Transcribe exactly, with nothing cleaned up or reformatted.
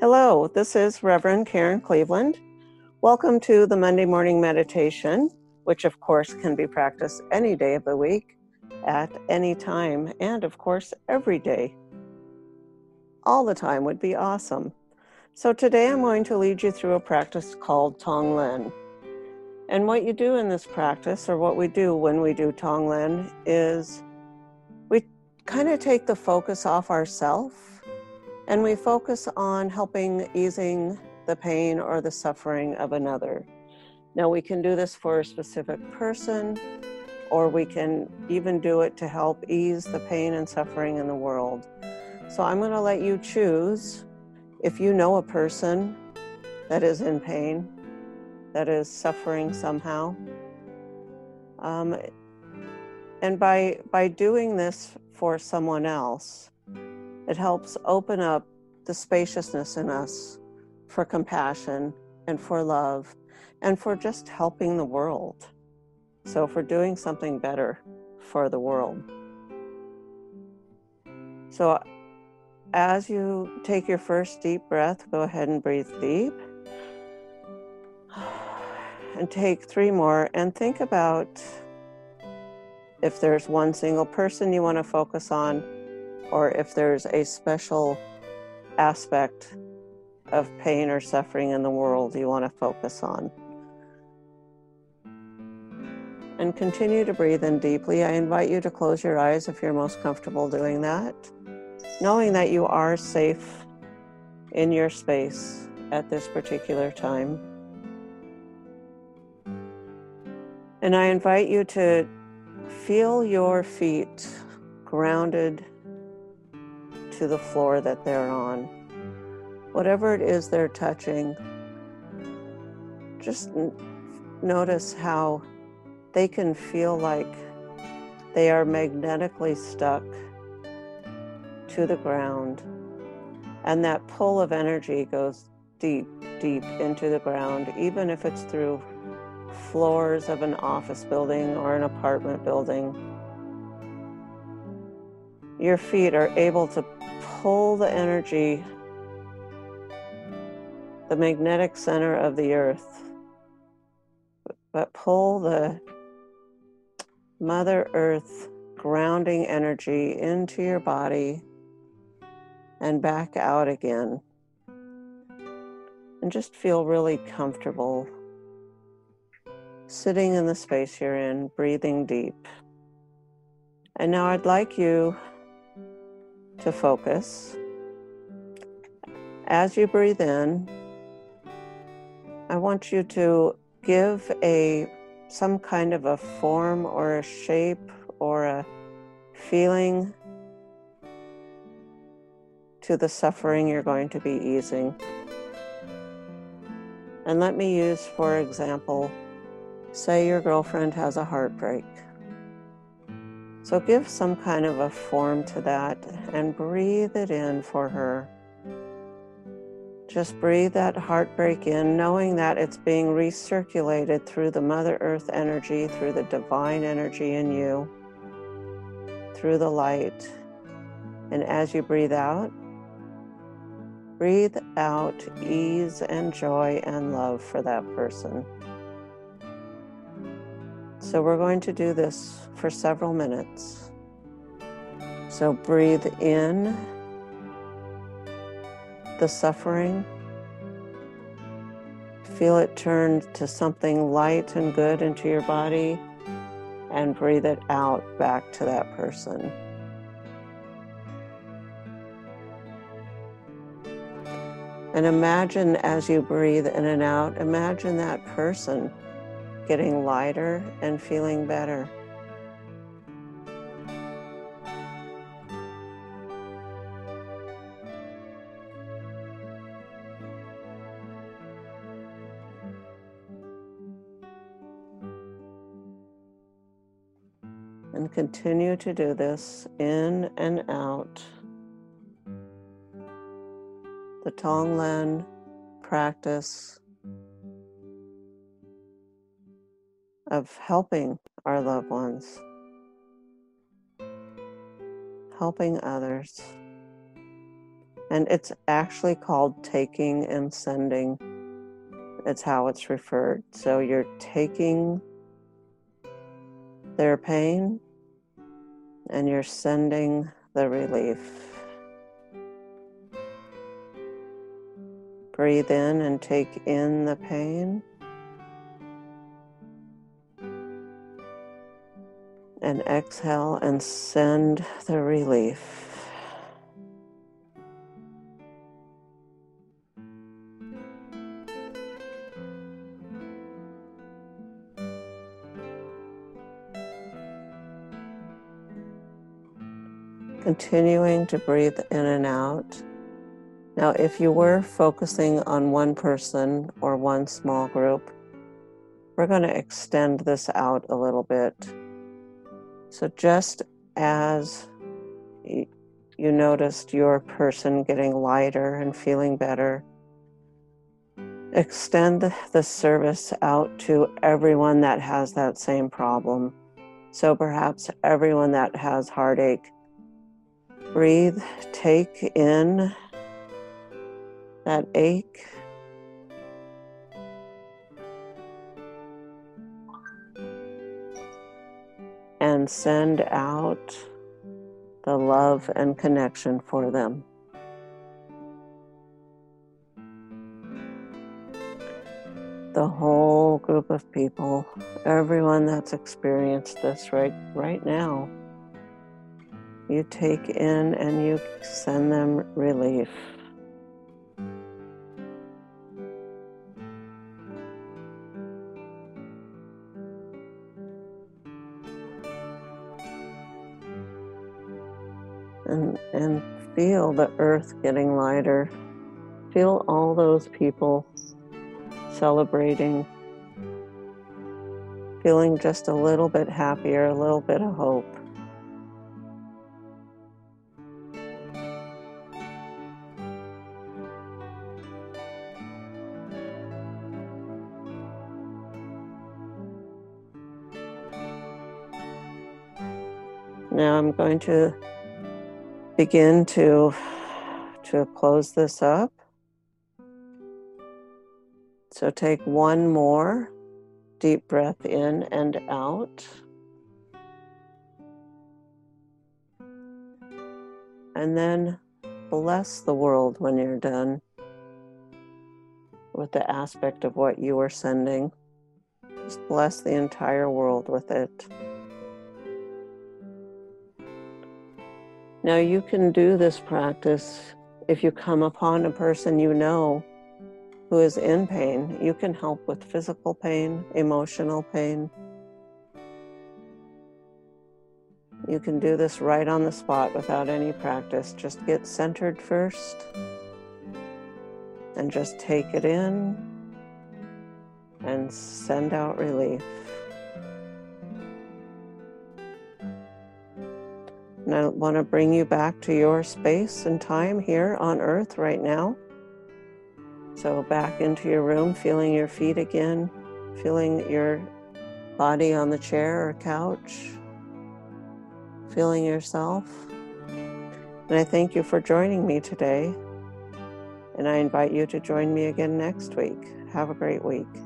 Hello, this is Reverend Karen Cleveland. Welcome to the Monday Morning Meditation, which of course can be practiced any day of the week, at any time, and of course every day. All the time would be awesome. So today I'm going to lead you through a practice called Tonglen. And what you do in this practice, or what we do when we do Tonglen, is we kind of take the focus off ourselves and we focus on helping easing the pain or the suffering of another. Now we can do this for a specific person, or we can even do it to help ease the pain and suffering in the world. So I'm going to let you choose if you know a person that is in pain, that is suffering somehow. Um, and by, by doing this for someone else, it helps open up the spaciousness in us for compassion and for love and for just helping the world. So for doing something better for the world. So as you take your first deep breath, go ahead and breathe deep. And take three more and think about if there's one single person you want to focus on, or if there's a special aspect of pain or suffering in the world you want to focus on. And continue to breathe in deeply. I invite you to close your eyes if you're most comfortable doing that, knowing that you are safe in your space at this particular time. And I invite you to feel your feet grounded to the floor that they're on. Whatever it is they're touching, just n- notice how they can feel like they are magnetically stuck to the ground. And that pull of energy goes deep, deep into the ground, even if it's through floors of an office building or an apartment building. Your feet are able to pull the energy, the magnetic center of the earth, but pull the Mother Earth grounding energy into your body and back out again. And just feel really comfortable sitting in the space you're in, breathing deep. And now I'd like you to focus. As you breathe in, I want you to give a some kind of a form or a shape or a feeling to the suffering you're going to be easing. And let me use, for example, say your girlfriend has a heartbreak. So give some kind of a form to that and breathe it in for her. Just breathe that heartbreak in, knowing that it's being recirculated through the Mother Earth energy, through the divine energy in you, through the light. And as you breathe out, breathe out ease and joy and love for that person. So we're going to do this for several minutes. So breathe in the suffering. Feel it turn to something light and good into your body, and breathe it out back to that person. And imagine as you breathe in and out, imagine that person getting lighter and feeling better. And continue to do this in and out. The Tonglen practice of helping our loved ones, helping others, And it's actually called taking and sending. It's how it's referred. So you're taking their pain and you're sending the relief. Breathe in and take in the pain. And exhale and send the relief. Continuing to breathe in and out. Now, if you were focusing on one person or one small group, we're going to extend this out a little bit. So just as you noticed your person getting lighter and feeling better, extend the service out to everyone that has that same problem. So perhaps everyone that has heartache. Breathe, take in that ache. And send out the love and connection for them. The whole group of people, everyone that's experienced this right, right now, you take in and you send them relief. And, and feel the earth getting lighter. Feel all those people celebrating, feeling just a little bit happier, a little bit of hope. Now I'm going to begin to, to close this up. So take one more deep breath in and out. And then bless the world when you're done with the aspect of what you are sending. Just bless the entire world with it. Now you can do this practice if you come upon a person you know who is in pain. You can help with physical pain, emotional pain. You can do this right on the spot without any practice. Just get centered first and just take it in and send out relief. And I want to bring you back to your space and time here on Earth right now. So back into your room, feeling your feet again, feeling your body on the chair or couch, feeling yourself. And I thank you for joining me today. And I invite you to join me again next week. Have a great week.